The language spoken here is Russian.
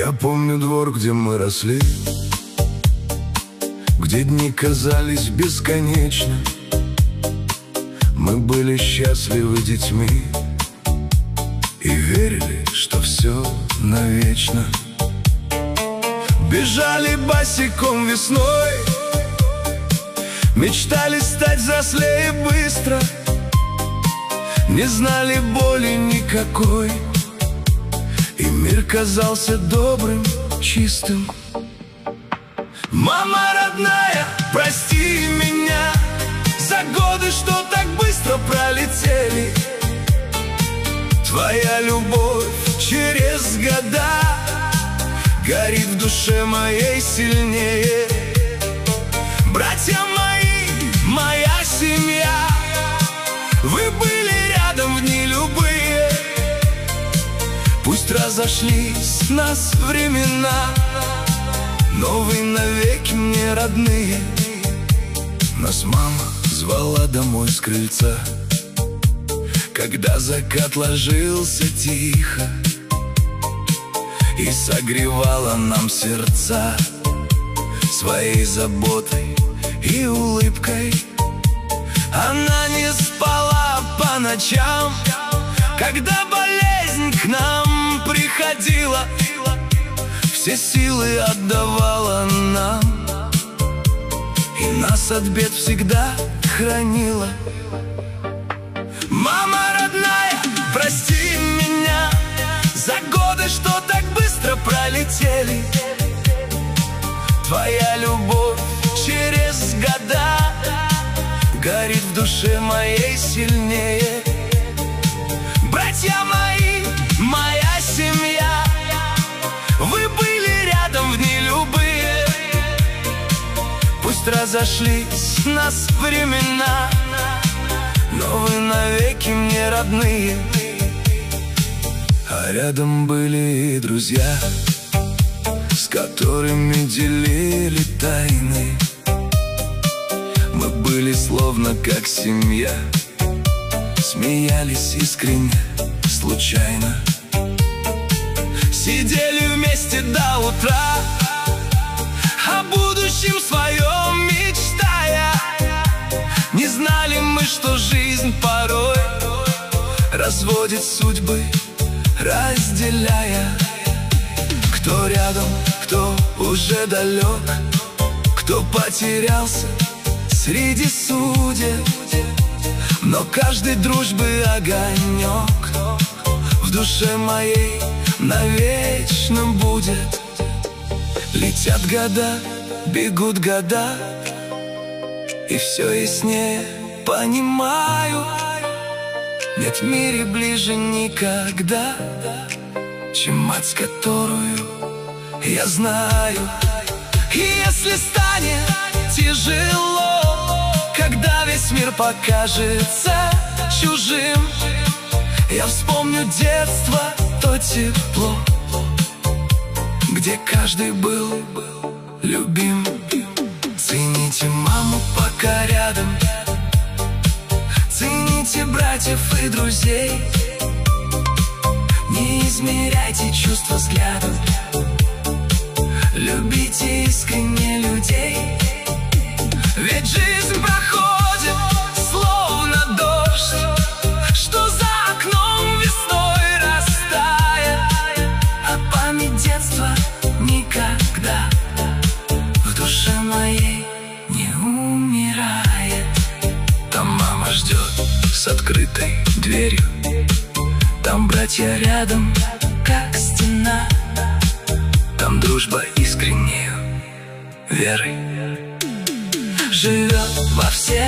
Я помню двор, где мы росли, где дни казались бесконечны. Мы были счастливы детьми и верили, что все навечно. Бежали босиком весной, мечтали стать взрослее быстро, не знали боли никакой, и мир казался добрым, чистым. Мама родная, прости меня за годы, что так быстро пролетели. Твоя любовь через года горит в душе моей сильнее. Братья мои, моя семья, вы были рядом в дни любые. Пусть разошлись нас времена, но вы навеки мне родные. Нас мама звала домой с крыльца, когда закат ложился тихо, и согревала нам сердца своей заботой и улыбкой. Она не спала по ночам, когда болезнь к нам приходила, все силы отдавала нам и нас от бед всегда хранила. Мама родная, прости меня за годы, что так быстро пролетели. Твоя любовь через года горит в душе моей сильнее. Братья мои, моя семья, вы были рядом в дни любые. Пусть разошлись нас времена, но вы навеки мне родные. А рядом были и друзья, с которыми делили тайны. Мы были словно как семья, смеялись искренне, случайно. Сидели вместе до утра, о будущем своем мечтая. Не знали мы, что жизнь порой разводит судьбы, разделяя. Кто рядом, кто уже далек, кто потерялся среди судеб, но каждой дружбы огонек в душе моей навечно будет. Летят года, бегут года, и все яснее понимаю, нет в мире ближе никогда, чем мать, которую я знаю. И если станет тяжело, когда весь мир покажется чужим, я вспомню детство, то тепло, где каждый был любим. Цените маму, пока рядом, цените братьев и друзей. Не измеряйте чувства взглядом, любите искренне людей. Ведь жизнь проходит словно дождь, что за окном весной растает, а память детства никогда в душе моей не умирает. Там мама ждет с открытой дверью, там братья рядом, как стена, там дружба искреннею верой живет во всех